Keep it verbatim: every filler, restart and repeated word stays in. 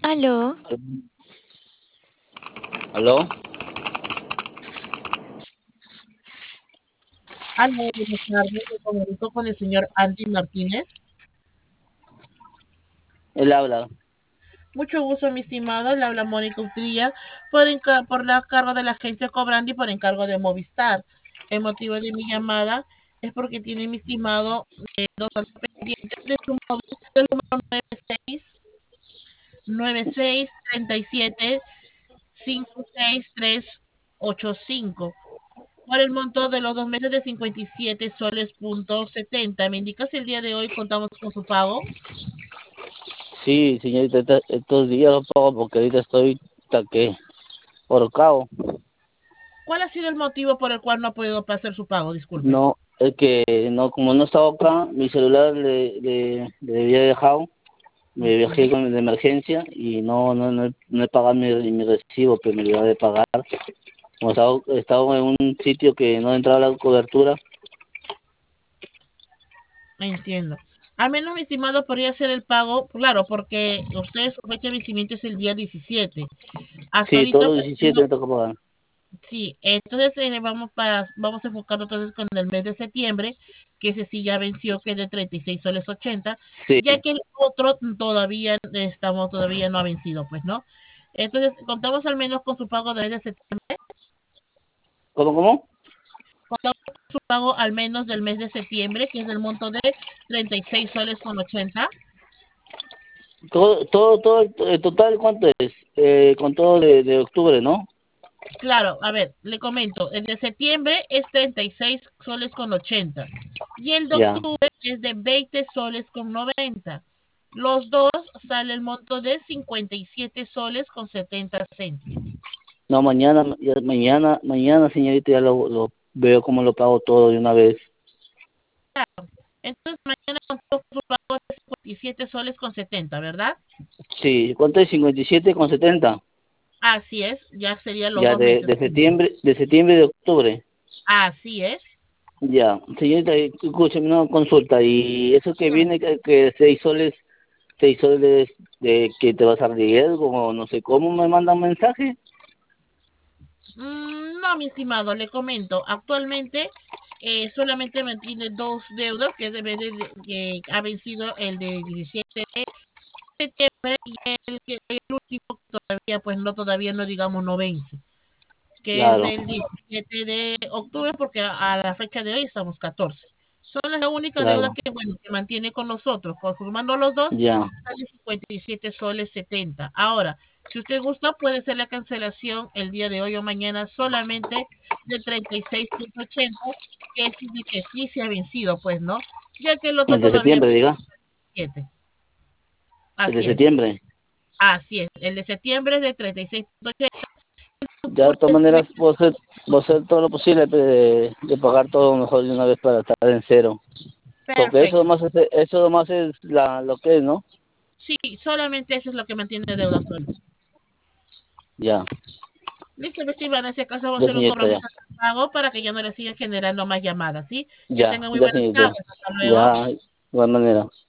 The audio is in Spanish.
Aló, ¿Aló? Aló, buenas tardes. Me comunico con el señor Andy Martínez. Él habla. Mucho gusto, mi estimado. Le habla Mónica Utría por, enca- por la cargo de la agencia Cobrandi por encargo de Movistar. El motivo de mi llamada es porque tiene mi estimado eh, dos saldos pendientes de su móvil del número nueve seis nueve seis tres siete cinco seis tres ocho cinco por el monto de los dos meses de cincuenta y siete soles punto setenta. Me indica si el día de hoy contamos con su pago. Sí, señorita, esta- estos días lo pago porque ahorita estoy taque, ahorcado. ¿Cuál ha sido el motivo por el cual no ha podido hacer su pago? Disculpe. No, es que no, como no estaba acá, mi celular le, le, le había dejado, me viajé Entiendo. con de emergencia y no, no, no, he, no he pagado mi, mi recibo, pero me lo iba de pagar. Como estaba, estaba en un sitio que no entraba la cobertura. Entiendo. Al menos, mi estimado, podría hacer el pago, claro, porque usted su fecha de vencimiento es el día diecisiete. Hasta Sí, todos ahorita, los pues, diecisiete no- me toca pagar. sí, entonces eh, vamos para, vamos a enfocar entonces con el mes de septiembre, que ese sí ya venció, que es de treinta y seis soles ochenta, Sí. ya que el otro todavía estamos, todavía no ha vencido, pues, ¿no? Entonces, contamos al menos con su pago del mes de septiembre, ¿Cómo, cómo? contamos con su pago al menos del mes de septiembre, que es del monto de treinta y seis soles con ochenta. Todo, todo, todo, el el total, ¿cuánto es? Eh, con todo de, de octubre, ¿no? Claro, a ver, le comento, el de septiembre es treinta y seis soles con ochenta y el de Ya. octubre es de veinte soles con noventa. Los dos sale el monto de cincuenta y siete soles con setenta céntimos. No, mañana, ya- mañana, mañana, señorita, ya lo, lo veo como lo pago todo de una vez. Entonces mañana contamos con su pago de cincuenta y siete soles con setenta, ¿verdad? Sí, ¿cuánto es? Cincuenta y siete con setenta. Así es, ya serían los Ya, dos de, meses de juntos. septiembre, de septiembre y de octubre. Así es. Ya, señorita, escúcheme una consulta. Y eso que Dígame. viene, que, que seis soles, seis soles de que te vas a riesgo, o no sé cómo me mandan mensaje. Mm, no, mi estimado, le comento. Actualmente eh, solamente mantiene dos deudas, que es de, de- de- que ha vencido el de diecisiete de septiembre y el, que- el último que todavía, pues no, todavía no digamos no vence, que es Claro, del diecisiete de octubre, porque a, a la fecha de hoy estamos catorce. Son las únicas deudas claro, que, bueno, que mantiene con nosotros. Conformando los dos, ya. sale cincuenta y siete soles setenta. Ahora, si usted gusta, puede ser la cancelación el día de hoy o mañana solamente de treinta y seis punto ochenta, que es de que sí se ha vencido, pues, ¿no? Ya que el otro El de todavía septiembre, diga. siete. El de Así es. septiembre. Así es. El de septiembre es de treinta y seis punto ochenta. Ya, de todas Es de maneras, voy a hacer, voy a hacer todo lo posible de, de pagar todo mejor de una vez para estar en cero. Porque eso perfecto. nomás es, eso nomás es la, lo que es, ¿no? Sí, solamente eso es lo que mantiene deuda actual. Ya, Listo, mi estimada, en ese caso vamos a ya hacer un señorita, ya. compromiso de pago para que ya no le sigan generando más llamadas, ¿sí? Que Ya, tengan muy ya buenas señorita. tardes. Hasta luego. Ya, de igual manera.